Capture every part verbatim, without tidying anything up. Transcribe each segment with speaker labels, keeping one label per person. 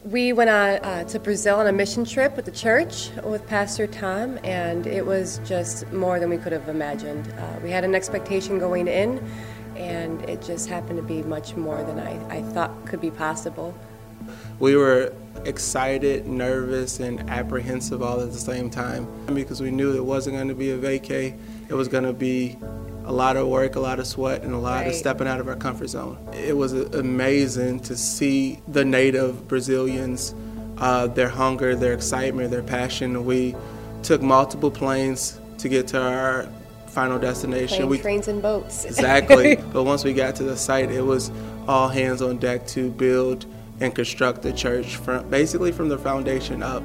Speaker 1: We went on, uh, to Brazil on a mission trip with the church with Pastor Tom, and it was just more than we could have imagined. Uh, we had an expectation going in, and it just happened to be much more than I, I thought could be possible.
Speaker 2: We were excited, nervous, and apprehensive all at the same time because we knew it wasn't going to be a vacay. It was going to be a lot of work, a lot of sweat, and a lot
Speaker 1: Right.
Speaker 2: of stepping out of our comfort zone. It was amazing to see the native Brazilians, uh, their hunger, their excitement, their passion. We took multiple planes to get to our final destination.
Speaker 1: Plane,
Speaker 2: we,
Speaker 1: trains, and boats.
Speaker 2: Exactly. But once we got to the site, it was all hands on deck to build and construct the church from basically from the foundation up.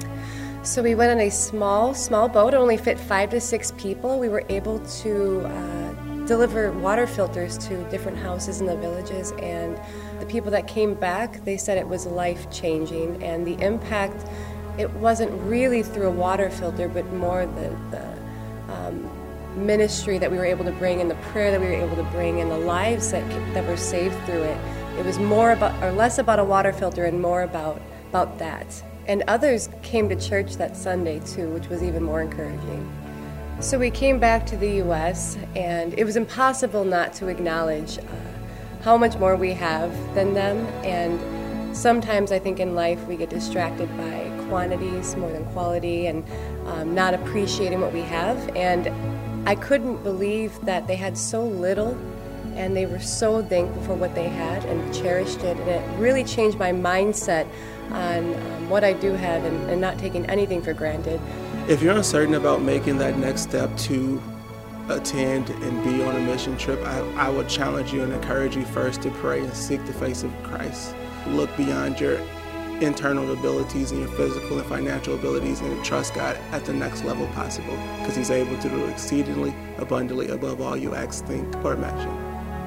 Speaker 1: So we went on a small, small boat. It only fit five to six people. We were able to uh, deliver water filters to different houses in the villages, and the people that came back, they said it was life-changing, and the impact, it wasn't really through a water filter, but more the, the um, ministry that we were able to bring and the prayer that we were able to bring and the lives that, that were saved through it. It was more about, or less about a water filter and more about, about that. And others came to church that Sunday too, which was even more encouraging. So we came back to the U S, and it was impossible not to acknowledge uh, how much more we have than them. And sometimes I think in life we get distracted by quantities more than quality, and um, not appreciating what we have. And I couldn't believe that they had so little, and they were so thankful for what they had and cherished it. And it really changed my mindset on um, what I do have, and, and not taking anything for granted.
Speaker 2: If you're uncertain about making that next step to attend and be on a mission trip, I, I would challenge you and encourage you first to pray and seek the face of Christ. Look beyond your internal abilities and your physical and financial abilities, and trust God at the next level possible, because He's able to do exceedingly abundantly above all you ask, think, or imagine.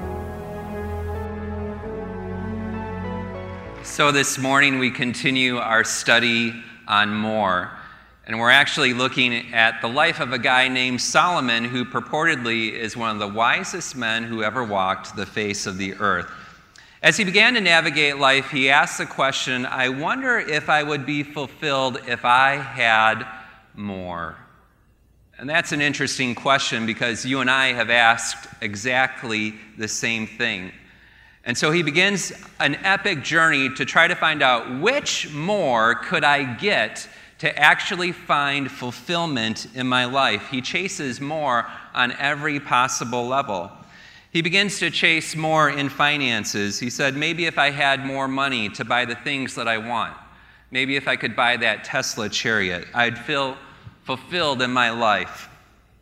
Speaker 3: So this morning we continue our study on more, and we're actually looking at the life of a guy named Solomon, who purportedly is one of the wisest men who ever walked the face of the earth. As he began to navigate life, he asked the question, I wonder if I would be fulfilled if I had more. And that's an interesting question, because you and I have asked exactly the same thing. And so he begins an epic journey to try to find out which more could I get to actually find fulfillment in my life. He chases more on every possible level. He begins to chase more in finances. He said, maybe if I had more money to buy the things that I want, maybe if I could buy that Tesla chariot, I'd feel fulfilled in my life.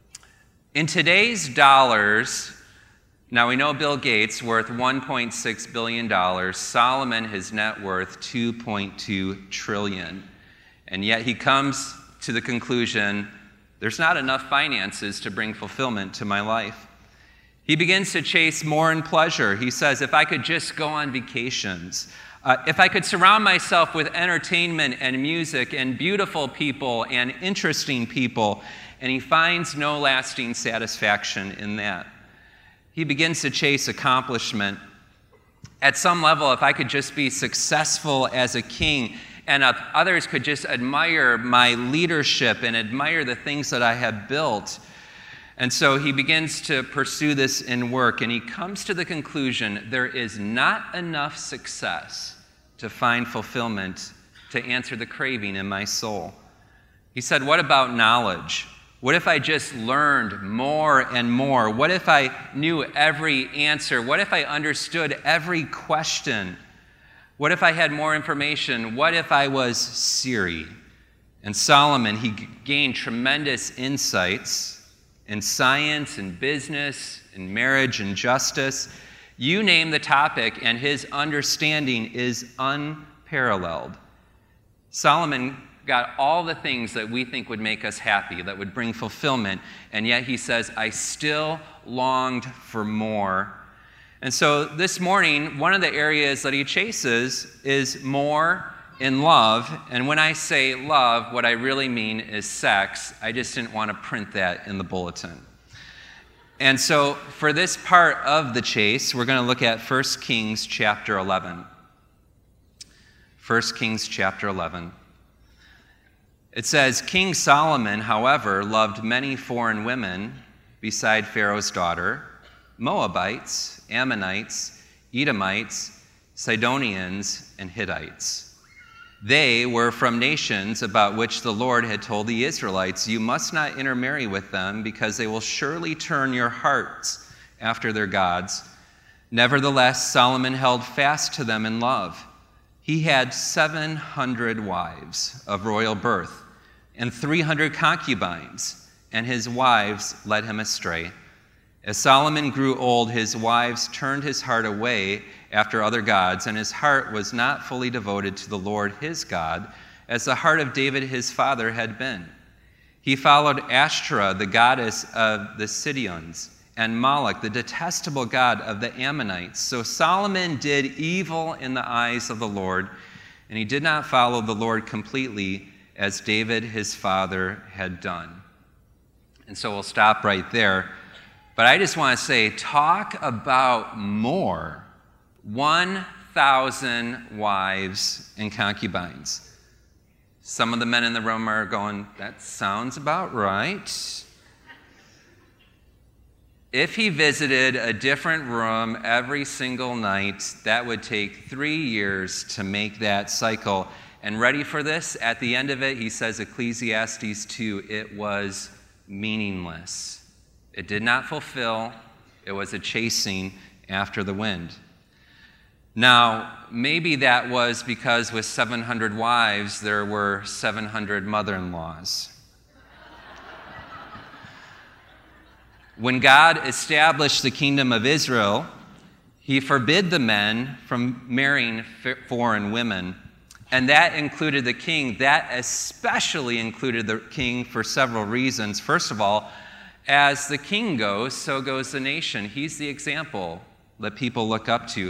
Speaker 3: In today's dollars, now we know Bill Gates worth one point six billion dollars. Solomon, his net worth two point two trillion dollars. And yet he comes to the conclusion, there's not enough finances to bring fulfillment to my life. He begins to chase more in pleasure. He says, if I could just go on vacations, uh, if I could surround myself with entertainment and music and beautiful people and interesting people, and he finds no lasting satisfaction in that. He begins to chase accomplishment. At some level, if I could just be successful as a king, and if others could just admire my leadership and admire the things that I have built. And so he begins to pursue this in work, and he comes to the conclusion there is not enough success to find fulfillment to answer the craving in my soul. He said, what about knowledge? What if I just learned more and more? What if I knew every answer? What if I understood every question? What if I had more information? What if I was Siri? And Solomon, he gained tremendous insights in science and business and marriage and justice. You name the topic, and his understanding is unparalleled. Solomon got all the things that we think would make us happy, that would bring fulfillment, and yet he says, I still longed for more. And so this morning, one of the areas that he chases is more in love. And when I say love, what I really mean is sex. I just didn't want to print that in the bulletin. And so for this part of the chase, we're going to look at First Kings chapter eleven. First Kings chapter eleven. It says, King Solomon, however, loved many foreign women beside Pharaoh's daughter, Moabites, Ammonites, Edomites, Sidonians, and Hittites. They were from nations about which the Lord had told the Israelites, you must not intermarry with them because they will surely turn your hearts after their gods. Nevertheless, Solomon held fast to them in love. He had seven hundred wives of royal birth and three hundred concubines, and his wives led him astray. As Solomon grew old, his wives turned his heart away after other gods, and his heart was not fully devoted to the Lord his God, as the heart of David his father had been. He followed Ashtoreth, the goddess of the Sidonians, and Moloch, the detestable god of the Ammonites. So Solomon did evil in the eyes of the Lord, and he did not follow the Lord completely as David his father had done. And so we'll stop right there. But I just want to say, talk about more. one thousand wives and concubines. Some of the men in the room are going, that sounds about right. If he visited a different room every single night, that would take three years to make that cycle. And ready for this? At the end of it, he says, Ecclesiastes two, it was meaningless. It did not fulfill. It was a chasing after the wind. Now, maybe that was because with seven hundred wives, there were seven hundred mother-in-laws. When God established the kingdom of Israel, he forbid the men from marrying foreign women. And that included the king. That especially included the king for several reasons. First of all, as the king goes, so goes the nation. He's the example that people look up to.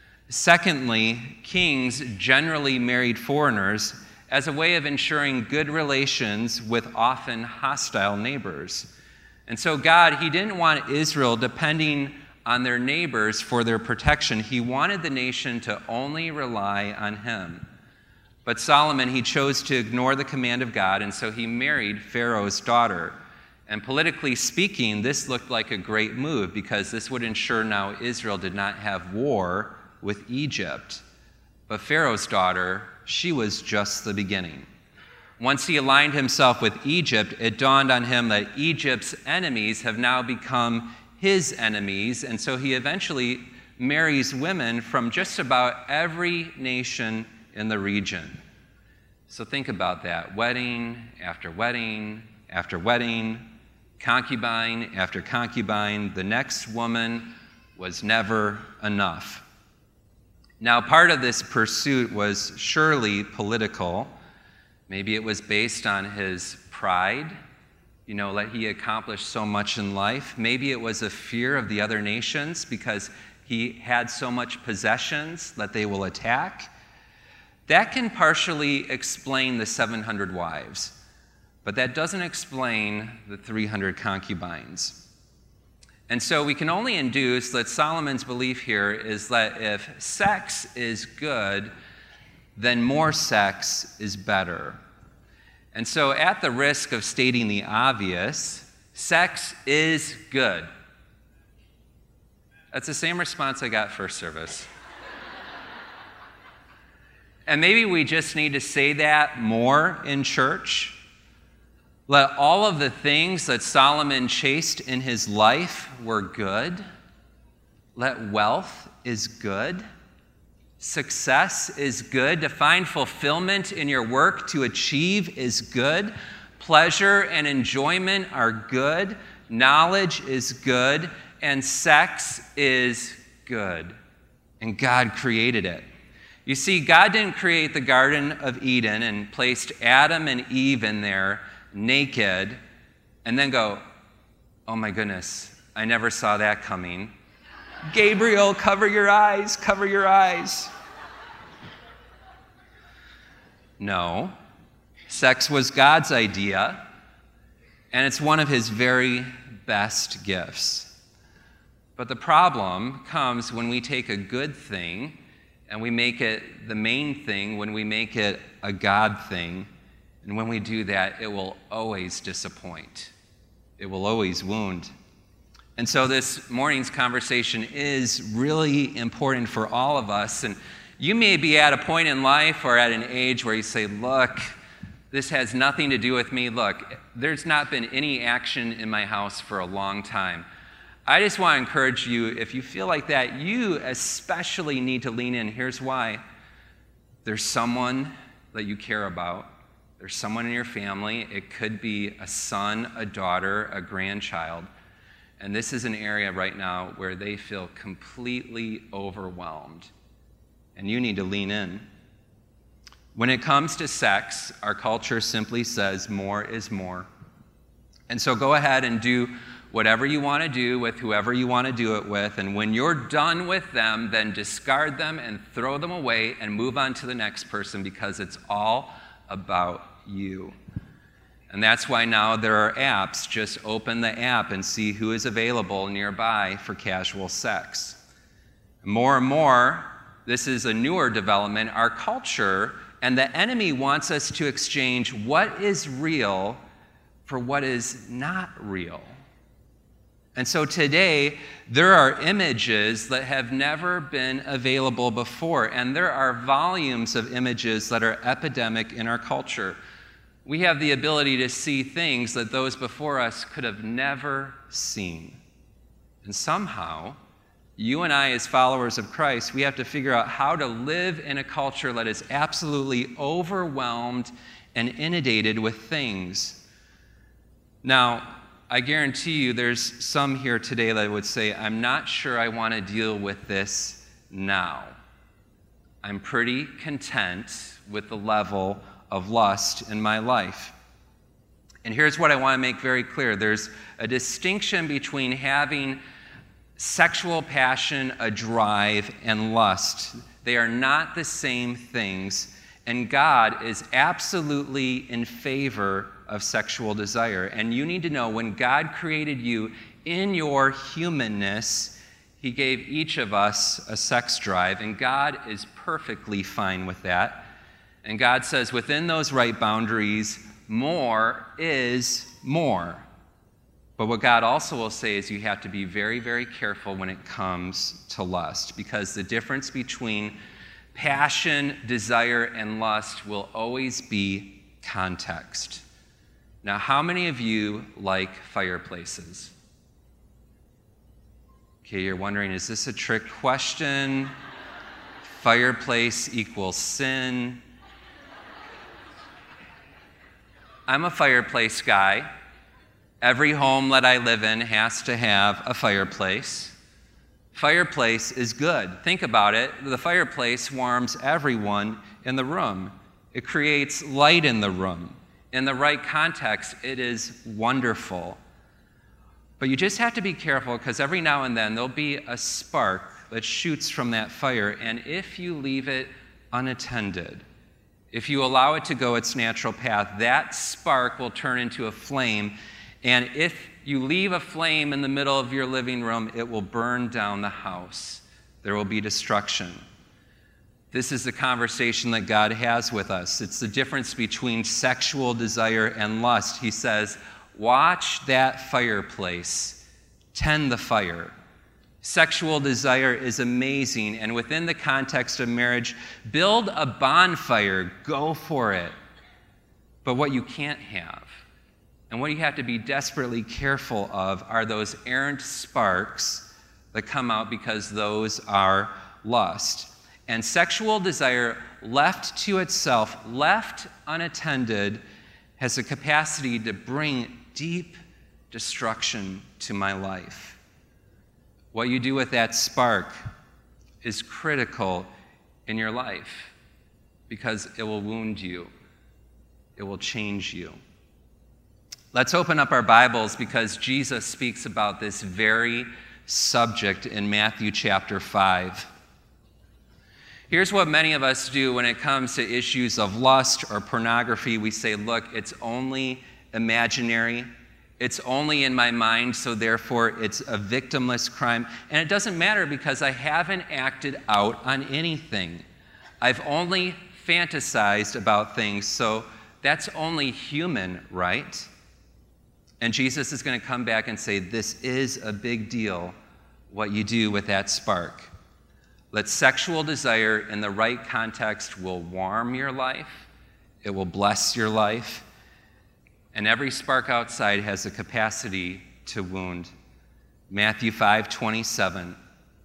Speaker 3: Secondly, kings generally married foreigners as a way of ensuring good relations with often hostile neighbors. And so God, he didn't want Israel depending on their neighbors for their protection. He wanted the nation to only rely on him. But Solomon, he chose to ignore the command of God, and so he married Pharaoh's daughter. And politically speaking, this looked like a great move because this would ensure now Israel did not have war with Egypt. But Pharaoh's daughter, she was just the beginning. Once he aligned himself with Egypt, it dawned on him that Egypt's enemies have now become his enemies, and so he eventually marries women from just about every nation in the region. So think about that. Wedding after wedding after wedding, concubine after concubine. The next woman was never enough. Now, part of this pursuit was surely political. Maybe it was based on his pride, you know, that he accomplished so much in life. Maybe it was a fear of the other nations because he had so much possessions that they will attack. That can partially explain the seven hundred wives, but that doesn't explain the three hundred concubines. And so we can only induce that Solomon's belief here is that if sex is good, then more sex is better. And so at the risk of stating the obvious, sex is good. That's the same response I got first service. And maybe we just need to say that more in church. Let all of the things that Solomon chased in his life were good. Let wealth is good. Success is good. To find fulfillment in your work, to achieve is good. Pleasure and enjoyment are good. Knowledge is good. And sex is good. And God created it. You see, God didn't create the Garden of Eden and placed Adam and Eve in there naked and then go, oh my goodness, I never saw that coming. Gabriel, cover your eyes, cover your eyes. No, sex was God's idea, and it's one of his very best gifts. But the problem comes when we take a good thing and we make it the main thing, when we make it a God thing, and when we do that, it will always disappoint. It will always wound. And so this morning's conversation is really important for all of us. And you may be at a point in life or at an age where you say, look, this has nothing to do with me. Look, there's not been any action in my house for a long time. I just want to encourage you, if you feel like that, you especially need to lean in. Here's why. There's someone that you care about. There's someone in your family. It could be a son, a daughter, a grandchild. And this is an area right now where they feel completely overwhelmed. And you need to lean in. When it comes to sex, our culture simply says more is more. And so go ahead and do whatever you want to do with whoever you want to do it with. And when you're done with them, then discard them and throw them away and move on to the next person, because it's all about you. And that's why now there are apps. Just open the app and see who is available nearby for casual sex. More and more, this is a newer development, our culture and the enemy wants us to exchange what is real for what is not real. And so today, there are images that have never been available before, and there are volumes of images that are epidemic in our culture. We have the ability to see things that those before us could have never seen. And somehow, you and I, as followers of Christ, we have to figure out how to live in a culture that is absolutely overwhelmed and inundated with things. Now, I guarantee you there's some here today that would say, I'm not sure I want to deal with this now. I'm pretty content with the level of lust in my life. And here's what I want to make very clear. There's a distinction between having sexual passion, a drive, and lust. They are not the same things, and God is absolutely in favor of sexual desire. And you need to know, when God created you in your humanness, He gave each of us a sex drive, and God is perfectly fine with that. And God says within those right boundaries, more is more. But what God also will say is you have to be very, very careful when it comes to lust, because the difference between passion, desire, and lust will always be context. Now, how many of you like fireplaces? Okay, you're wondering, is this a trick question? Fireplace equals sin. I'm a fireplace guy. Every home that I live in has to have a fireplace. Fireplace is good. Think about it. The fireplace warms everyone in the room. It creates light in the room. In the right context, it is wonderful. But you just have to be careful, because every now and then there'll be a spark that shoots from that fire, and if you leave it unattended, if you allow it to go its natural path, that spark will turn into a flame. And if you leave a flame in the middle of your living room, it will burn down the house. There will be destruction. This is the conversation that God has with us. It's the difference between sexual desire and lust. He says, watch that fireplace, tend the fire. Sexual desire is amazing, and within the context of marriage, build a bonfire, go for it. But what you can't have, and what you have to be desperately careful of, are those errant sparks that come out, because those are lust. And sexual desire, left to itself, left unattended, has the capacity to bring deep destruction to my life. What you do with that spark is critical in your life, because it will wound you. It will change you. Let's open up our Bibles, because Jesus speaks about this very subject in Matthew chapter five. Here's what many of us do when it comes to issues of lust or pornography. We say, look, it's only imaginary. It's only in my mind, so therefore it's a victimless crime. And it doesn't matter because I haven't acted out on anything. I've only fantasized about things, so that's only human, right? And Jesus is going to come back and say, this is a big deal, what you do with that spark. Let sexual desire in the right context will warm your life. It will bless your life. And every spark outside has the capacity to wound. Matthew five twenty-seven.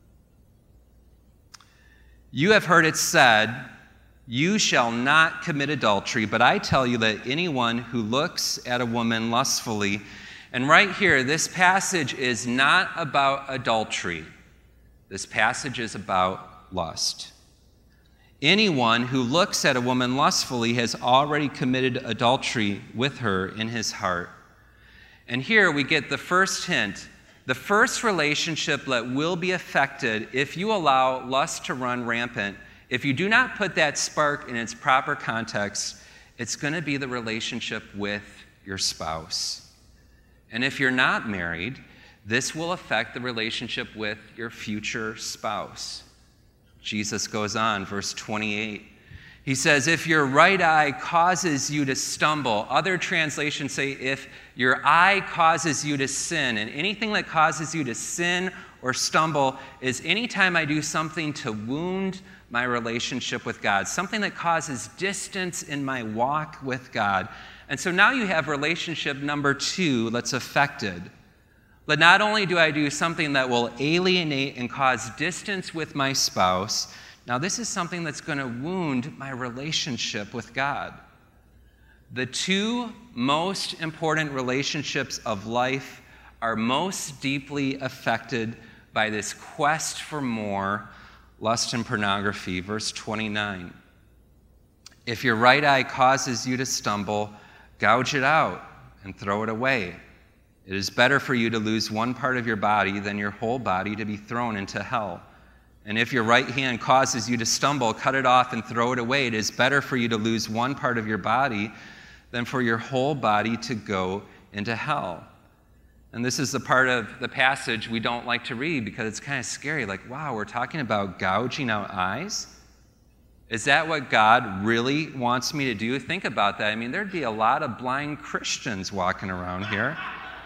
Speaker 3: You have heard it said, you shall not commit adultery, but I tell you that anyone who looks at a woman lustfully, and right here, this passage is not about adultery. This passage is about lust. Anyone who looks at a woman lustfully has already committed adultery with her in his heart. And here we get the first hint. The first relationship that will be affected if you allow lust to run rampant, if you do not put that spark in its proper context, it's going to be the relationship with your spouse. And if you're not married, this will affect the relationship with your future spouse. Jesus goes on, verse twenty-eight. He says, if your right eye causes you to stumble, other translations say if your eye causes you to sin, and anything that causes you to sin or stumble is anytime I do something to wound my relationship with God, something that causes distance in my walk with God. And so now you have relationship number two that's affected. But not only do I do something that will alienate and cause distance with my spouse, now this is something that's going to wound my relationship with God. The two most important relationships of life are most deeply affected by this quest for more, lust and pornography. Verse twenty-nine. If your right eye causes you to stumble, gouge it out and throw it away. It is better for you to lose one part of your body than your whole body to be thrown into hell. And if your right hand causes you to stumble, cut it off and throw it away. It is better for you to lose one part of your body than for your whole body to go into hell. And this is the part of the passage we don't like to read because it's kind of scary. Like, wow, we're talking about gouging out eyes? Is that what God really wants me to do? Think about that. I mean, there'd be a lot of blind Christians walking around here.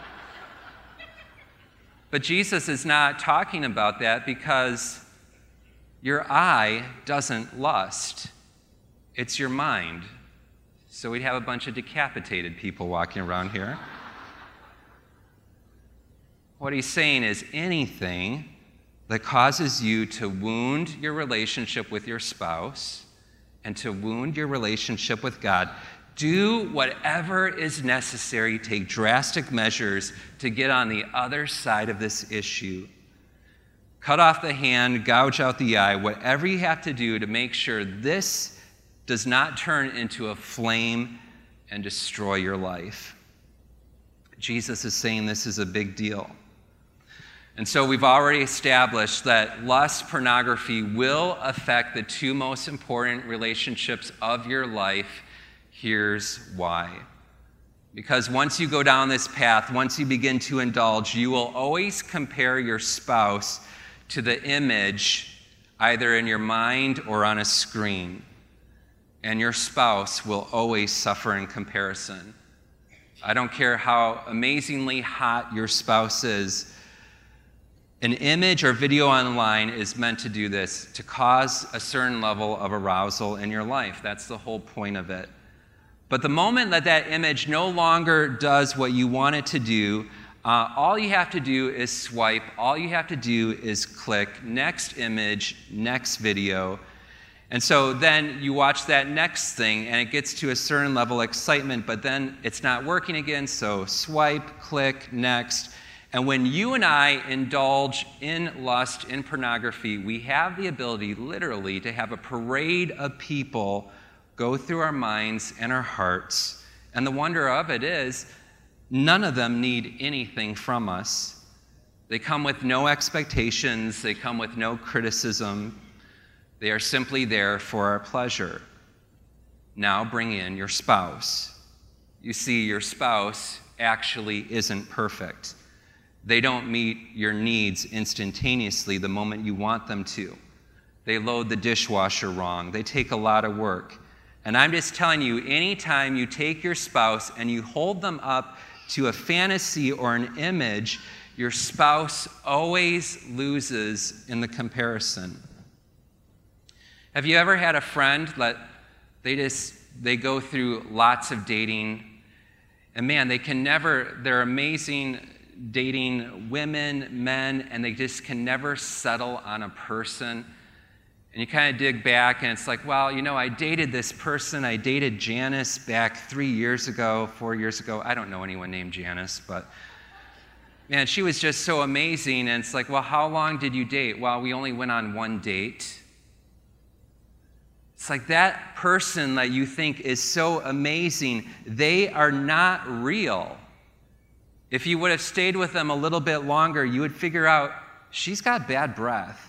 Speaker 3: But Jesus is not talking about that because your eye doesn't lust. It's your mind. So we'd have a bunch of decapitated people walking around here. What he's saying is anything that causes you to wound your relationship with your spouse and to wound your relationship with God, do whatever is necessary, take drastic measures to get on the other side of this issue. Cut off the hand, gouge out the eye, whatever you have to do to make sure this does not turn into a flame and destroy your life. Jesus is saying this is a big deal. And so we've already established that lust, pornography will affect the two most important relationships of your life. Here's why. Because once you go down this path, once you begin to indulge, you will always compare your spouse to the image either in your mind or on a screen. And your spouse will always suffer in comparison. I don't care how amazingly hot your spouse is. An image or video online is meant to do this, to cause a certain level of arousal in your life. That's the whole point of it. But the moment that that image no longer does what you want it to do, uh, all you have to do is swipe. All you have to do is click next image, next video. And so then you watch that next thing, and it gets to a certain level of excitement, but then it's not working again, so swipe, click, next. And when you and I indulge in lust, in pornography, we have the ability, literally, to have a parade of people go through our minds and our hearts. And the wonder of it is, none of them need anything from us. They come with no expectations. They come with no criticism. They are simply there for our pleasure. Now bring in your spouse. You see, your spouse, actually isn't perfect. They don't meet your needs instantaneously the moment you want them to. They load the dishwasher wrong. They take a lot of work. And I'm just telling you, anytime you take your spouse and you hold them up to a fantasy or an image, your spouse always loses in the comparison. Have you ever had a friend that they just, they go through lots of dating, and man, they can never, they're amazing dating women, men, and they just can never settle on a person. And you kind of dig back, and it's like, well, you know, I dated this person. I dated Janice back three years ago, four years ago. I don't know anyone named Janice, but man, she was just so amazing. And it's like, well, how long did you date? Well, we only went on one date. It's like that person that you think is so amazing, they are not real. If you would have stayed with them a little bit longer, you would figure out she's got bad breath.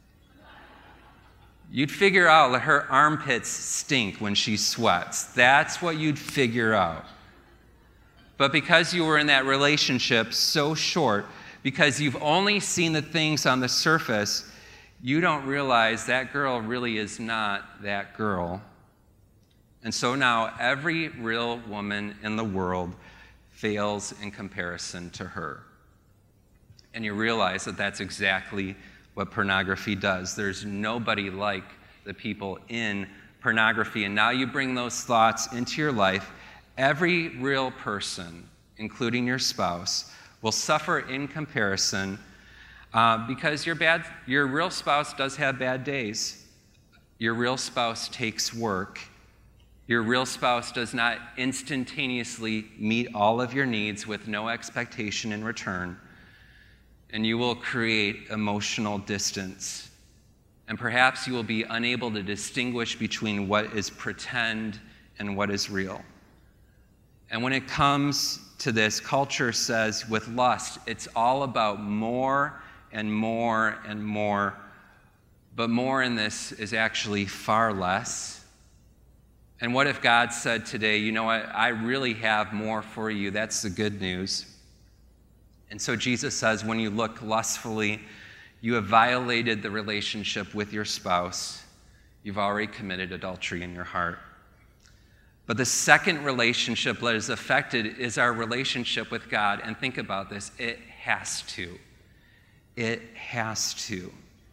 Speaker 3: You'd figure out that her armpits stink when she sweats. That's what you'd figure out. But because you were in that relationship so short, because you've only seen the things on the surface, you don't realize that girl really is not that girl. And so now every real woman in the world fails in comparison to her. And you realize that that's exactly what pornography does. There's nobody like the people in pornography. And now you bring those thoughts into your life. Every real person, including your spouse, will suffer in comparison uh, because your bad, your real spouse does have bad days. Your real spouse takes work. Your real spouse does not instantaneously meet all of your needs with no expectation in return. And you will create emotional distance. And perhaps you will be unable to distinguish between what is pretend and what is real. And when it comes to this, culture says with lust, it's all about more and more and more. But more in this is actually far less. And what if God said today, you know what, I really have more for you. That's the good news. And so Jesus says, when you look lustfully, you have violated the relationship with your spouse. You've already committed adultery in your heart. But the second relationship that is affected is our relationship with God. And think about this. It has to. It has to.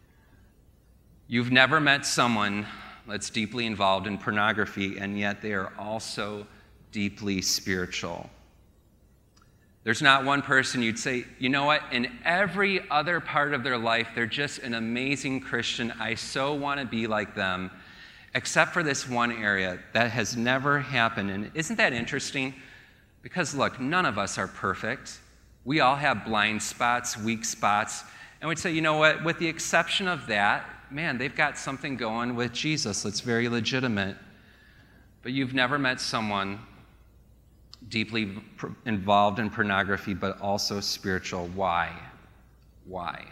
Speaker 3: You've never met someone that's deeply involved in pornography, and yet they are also deeply spiritual. There's not one person you'd say, you know what, in every other part of their life, they're just an amazing Christian. I so want to be like them, except for this one area. That has never happened. And isn't that interesting? Because look, none of us are perfect. We all have blind spots, weak spots. And we'd say, you know what, with the exception of that, man, they've got something going with Jesus that's very legitimate. But you've never met someone deeply involved in pornography, but also spiritual. Why? Why?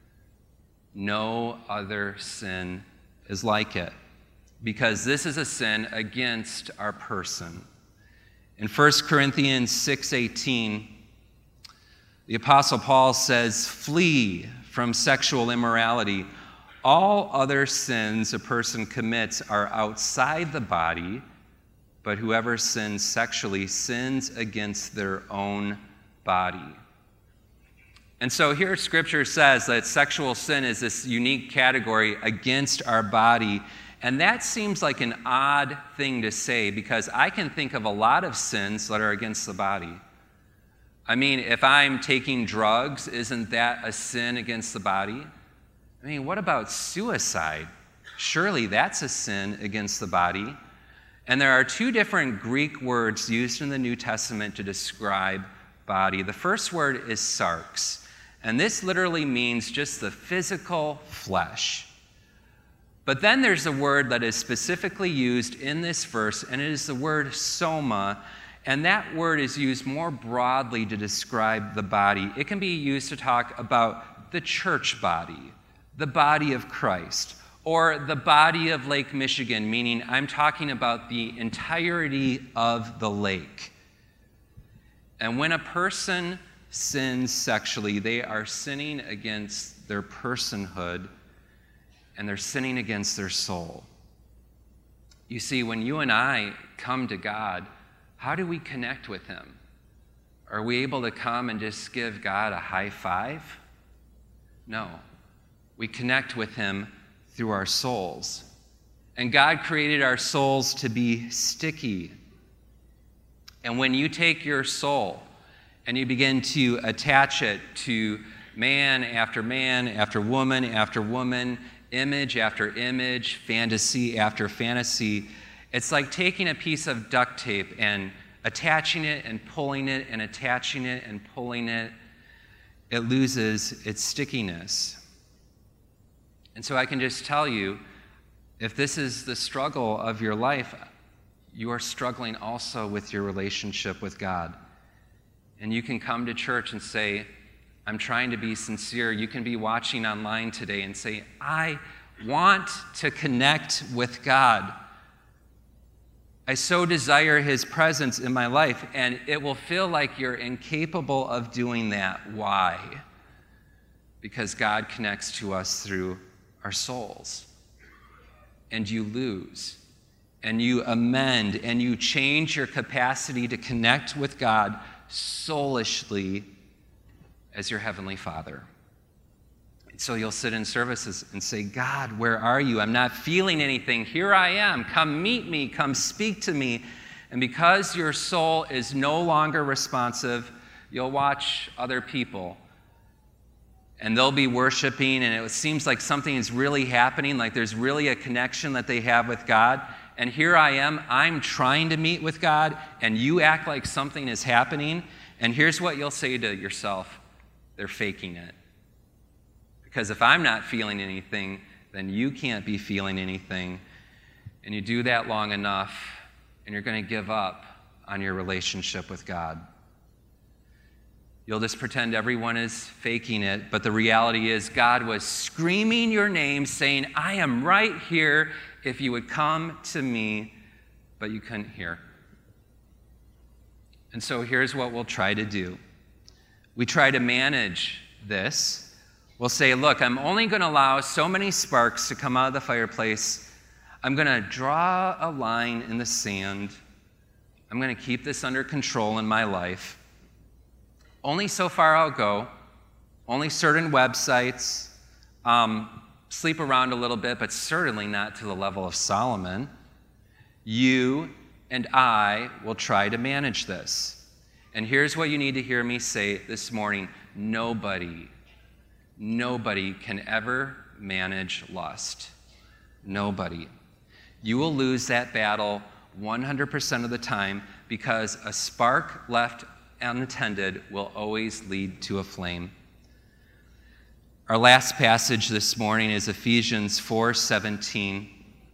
Speaker 3: No other sin is like it. Because this is a sin against our person. In First Corinthians six eighteen, the Apostle Paul says, flee from sexual immorality. All other sins a person commits are outside the body, but whoever sins sexually sins against their own body. And so here Scripture says that sexual sin is this unique category against our body. And that seems like an odd thing to say, because I can think of a lot of sins that are against the body. I mean, if I'm taking drugs, isn't that a sin against the body? I mean, what about suicide? Surely that's a sin against the body. And there are two different Greek words used in the New Testament to describe body. The first word is sarx, and this literally means just the physical flesh. But then there's a word that is specifically used in this verse, and it is the word soma, and that word is used more broadly to describe the body. It can be used to talk about the church body, the body of Christ, or the body of Lake Michigan, meaning I'm talking about the entirety of the lake. And when a person sins sexually, they are sinning against their personhood and they're sinning against their soul. You see, when you and I come to God, how do we connect with him? Are we able to come and just give God a high five? No. We connect with him through our souls. And God created our souls to be sticky. And when you take your soul and you begin to attach it to man after man, after woman after woman, image after image, fantasy after fantasy, it's like taking a piece of duct tape and attaching it and pulling it and attaching it and pulling it. It loses its stickiness. And so I can just tell you, if this is the struggle of your life, you are struggling also with your relationship with God. And you can come to church and say, I'm trying to be sincere. You can be watching online today and say, I want to connect with God. I so desire his presence in my life, and it will feel like you're incapable of doing that. Why? Because God connects to us through our souls. And you lose, and you amend, and you change your capacity to connect with God soulishly as your Heavenly Father. And so you'll sit in services and say, God, where are you? I'm not feeling anything. Here I am. Come meet me. Come speak to me. And because your soul is no longer responsive, you'll watch other people and they'll be worshiping, and it seems like something is really happening, like there's really a connection that they have with God. And here I am, I'm trying to meet with God, and you act like something is happening. And here's what you'll say to yourself: they're faking it. Because if I'm not feeling anything, then you can't be feeling anything. And you do that long enough, and you're going to give up on your relationship with God. You'll just pretend everyone is faking it, but the reality is God was screaming your name, saying, I am right here if you would come to me, but you couldn't hear. And so here's what we'll try to do. We try to manage this. We'll say, look, I'm only going to allow so many sparks to come out of the fireplace. I'm going to draw a line in the sand. I'm going to keep this under control in my life. Only so far I'll go, only certain websites, um, sleep around a little bit, but certainly not to the level of Solomon. You and I will try to manage this. And here's what you need to hear me say this morning. Nobody, nobody can ever manage lust. Nobody. You will lose that battle one hundred percent of the time, because a spark left unattended will always lead to a flame. Our last passage this morning is Ephesians four seventeen.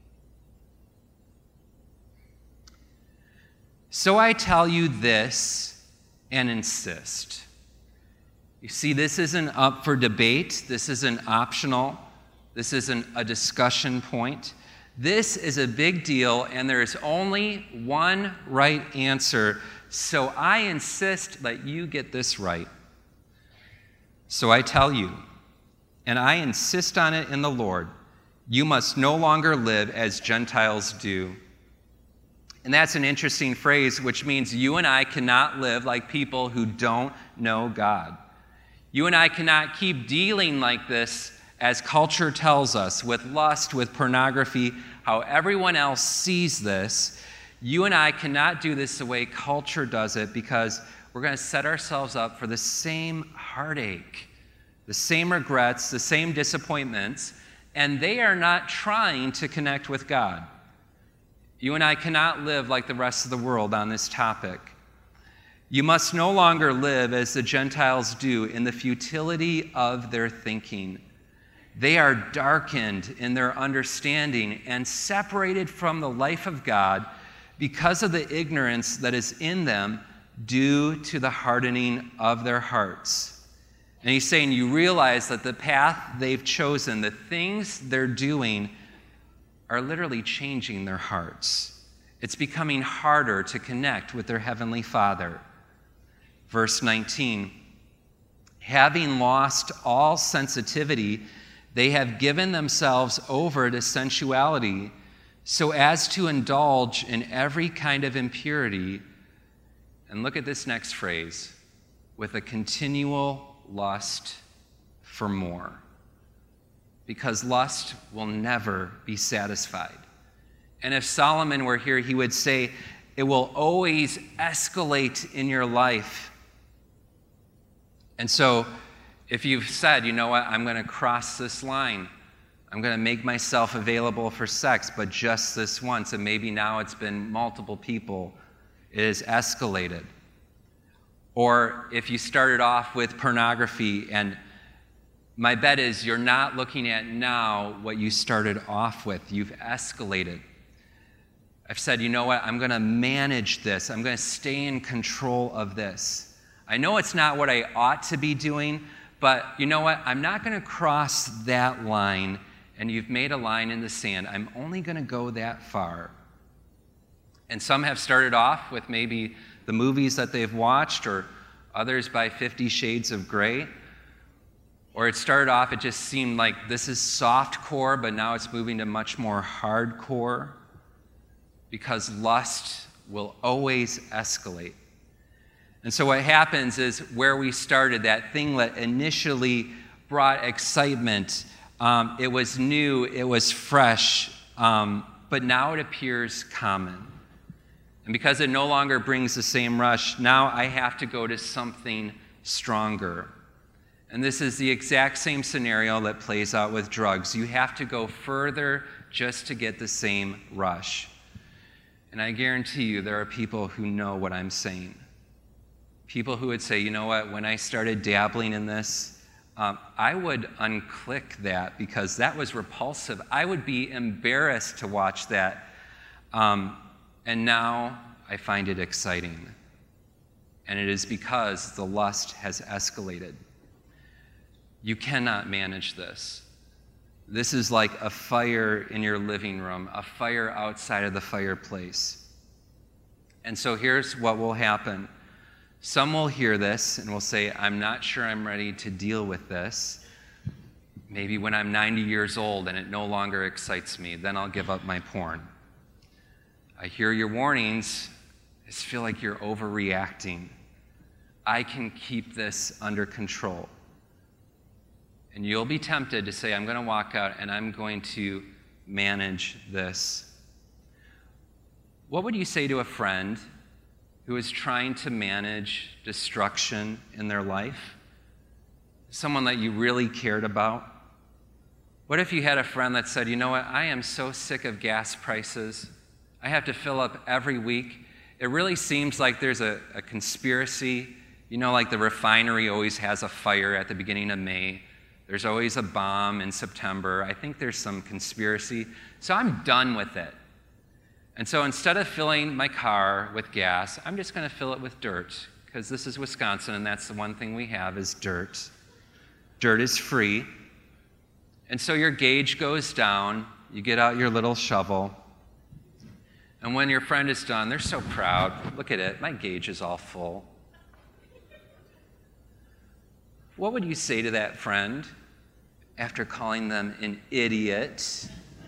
Speaker 3: So I tell you this and insist. You see, this isn't up for debate. This isn't optional. This isn't a discussion point. This is a big deal, and there is only one right answer. So I insist that you get this right. So I tell you, and I insist on it in the Lord, you must no longer live as Gentiles do. And that's an interesting phrase, which means you and I cannot live like people who don't know God. You and I cannot keep dealing like this as culture tells us, with lust, with pornography, how everyone else sees this. You and I cannot do this the way culture does it, because we're going to set ourselves up for the same heartache, the same regrets, the same disappointments, and they are not trying to connect with God. You and I cannot live like the rest of the world on this topic. You must no longer live as the Gentiles do, in the futility of their thinking. They are darkened in their understanding and separated from the life of God because of the ignorance that is in them due to the hardening of their hearts. And he's saying, you realize that the path they've chosen, the things they're doing, are literally changing their hearts. It's becoming harder to connect with their Heavenly Father. verse nineteen. Having lost all sensitivity, they have given themselves over to sensuality, so as to indulge in every kind of impurity. And look at this next phrase, with a continual lust for more. Because lust will never be satisfied. And if Solomon were here, he would say, it will always escalate in your life. And so, if you've said, you know what, I'm going to cross this line, I'm going to make myself available for sex, but just this once, and maybe now it's been multiple people, it has escalated. Or if you started off with pornography, and my bet is you're not looking at now what you started off with, you've escalated. I've said, you know what, I'm going to manage this, I'm going to stay in control of this. I know it's not what I ought to be doing, but you know what? I'm not going to cross that line, and you've made a line in the sand. I'm only going to go that far. And some have started off with maybe the movies that they've watched, or others by Fifty Shades of Grey. Or it started off, it just seemed like this is softcore, but now it's moving to much more hardcore, because lust will always escalate. And so what happens is where we started, that thing that initially brought excitement, um, it was new, it was fresh, um, but now it appears common. And because it no longer brings the same rush, now I have to go to something stronger. And this is the exact same scenario that plays out with drugs. You have to go further just to get the same rush. And I guarantee you there are people who know what I'm saying. People who would say, you know what, when I started dabbling in this, um, I would unclick that because that was repulsive. I would be embarrassed to watch that. Um, and now I find it exciting. And it is because the lust has escalated. You cannot manage this. This is like a fire in your living room, a fire outside of the fireplace. And so here's what will happen. Some will hear this and will say, I'm not sure I'm ready to deal with this. Maybe when I'm ninety years old and it no longer excites me, then I'll give up my porn. I hear your warnings. I just feel like you're overreacting. I can keep this under control. And you'll be tempted to say, I'm going to walk out and I'm going to manage this. What would you say to a friend who is trying to manage destruction in their life? Someone that you really cared about? What if you had a friend that said, you know what, I am so sick of gas prices. I have to fill up every week. It really seems like there's a, a conspiracy. You know, like the refinery always has a fire at the beginning of May. There's always a bomb in September. I think there's some conspiracy. So I'm done with it. And so instead of filling my car with gas, I'm just going to fill it with dirt, because this is Wisconsin, and that's the one thing we have is dirt. Dirt is free. And so your gauge goes down. You get out your little shovel. And when your friend is done, they're so proud. Look at it. My gauge is all full. What would you say to that friend after calling them an idiot?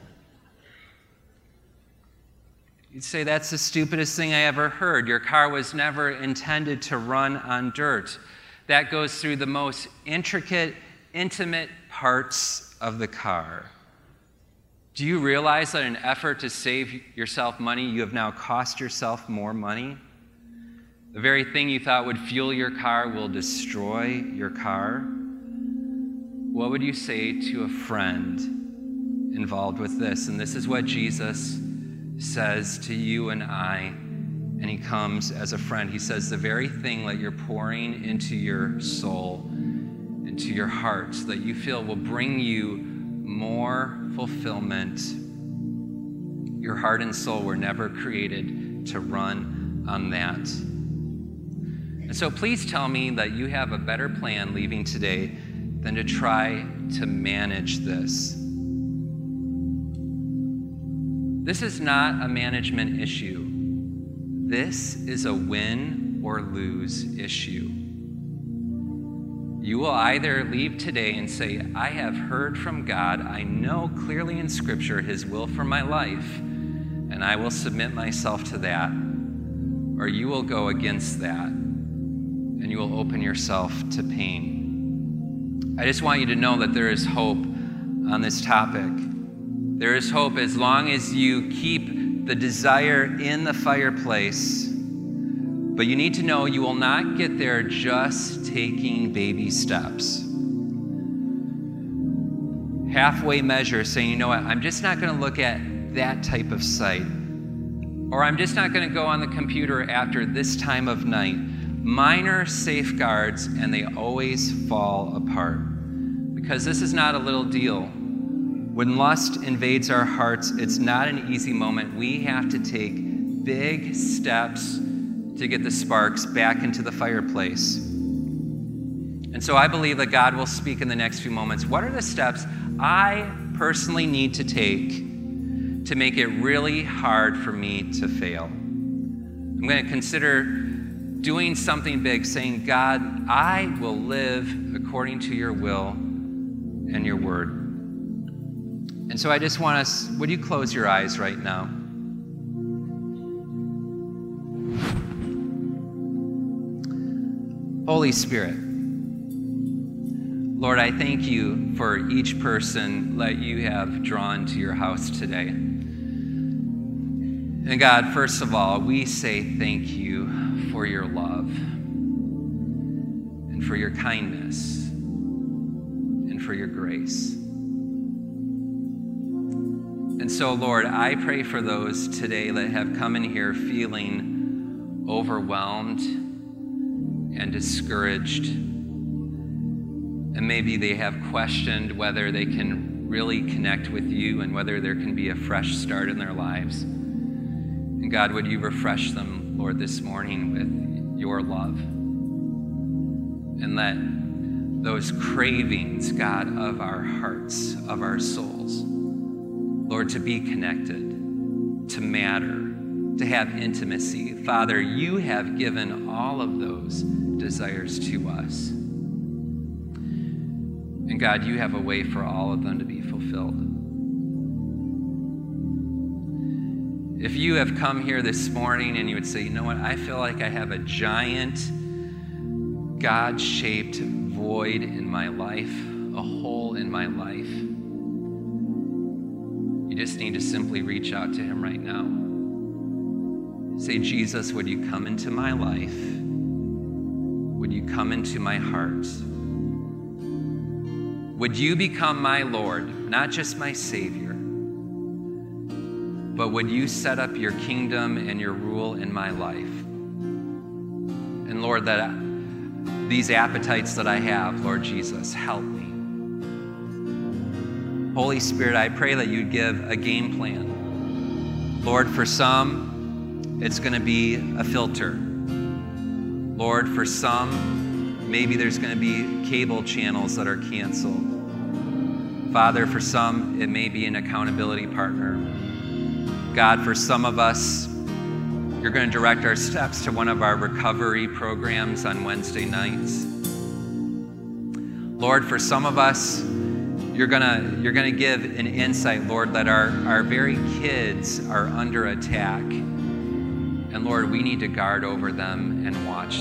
Speaker 3: You'd say, that's the stupidest thing I ever heard. Your car was never intended to run on dirt. That goes through the most intricate, intimate parts of the car. Do you realize that in an effort to save yourself money, you have now cost yourself more money? The very thing you thought would fuel your car will destroy your car. What would you say to a friend involved with this? And this is what Jesus says to you and I, and he comes as a friend. He says the very thing that you're pouring into your soul, into your heart, that you feel will bring you more fulfillment. Your heart and soul were never created to run on that. And so please tell me that you have a better plan leaving today than to try to manage this. This is not a management issue. This is a win or lose issue. You will either leave today and say, I have heard from God, I know clearly in Scripture His will for my life, and I will submit myself to that, or you will go against that, and you will open yourself to pain. I just want you to know that there is hope on this topic. There is hope as long as you keep the desire in the fireplace. But you need to know you will not get there just taking baby steps. Halfway measure, saying, you know what, I'm just not going to look at that type of site. Or I'm just not going to go on the computer after this time of night. Minor safeguards, and they always fall apart. Because this is not a little deal. When lust invades our hearts, it's not an easy moment. We have to take big steps to get the sparks back into the fireplace. And so I believe that God will speak in the next few moments. What are the steps I personally need to take to make it really hard for me to fail? I'm going to consider doing something big, saying, God, I will live according to your will and your word. And so I just want us, would you close your eyes right now? Holy Spirit, Lord, I thank you for each person that you have drawn to your house today. And God, first of all, we say thank you for your love and for your kindness and for your grace. And so, Lord, I pray for those today that have come in here feeling overwhelmed and discouraged, and maybe they have questioned whether they can really connect with you and whether there can be a fresh start in their lives. And God, would you refresh them, Lord, this morning with your love, and let those cravings, God, of our hearts, of our souls, Lord, to be connected, to matter, to have intimacy. Father, you have given all of those desires to us. And God, you have a way for all of them to be fulfilled. If you have come here this morning and you would say, you know what, I feel like I have a giant God-shaped void in my life, a hole in my life, you just need to simply reach out to him right now. Say, Jesus, would you come into my life? Would you come into my heart? Would you become my Lord, not just my Savior, but would you set up your kingdom and your rule in my life? And Lord, that these appetites that I have, Lord Jesus, help me. Holy Spirit, I pray that you'd give a game plan. Lord, for some, it's going to be a filter. Lord, for some, maybe there's going to be cable channels that are canceled. Father, for some, it may be an accountability partner. God, for some of us, you're going to direct our steps to one of our recovery programs on Wednesday nights. Lord, for some of us, you're going to you're going to give an insight, Lord, that our, our very kids are under attack. And Lord, we need to guard over them and watch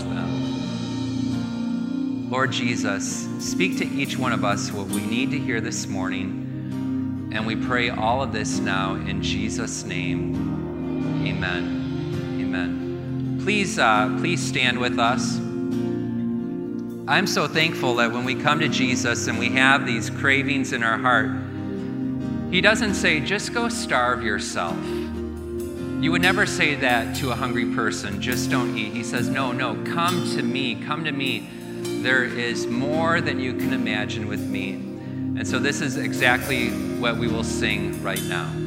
Speaker 3: them. Lord Jesus, speak to each one of us what we need to hear this morning. And we pray all of this now in Jesus' name. Amen. Amen. Please, uh, please stand with us. I'm so thankful that when we come to Jesus and we have these cravings in our heart, he doesn't say, just go starve yourself. You would never say that to a hungry person, just don't eat. He says, no, no, come to me, come to me. There is more than you can imagine with me. And so this is exactly what we will sing right now.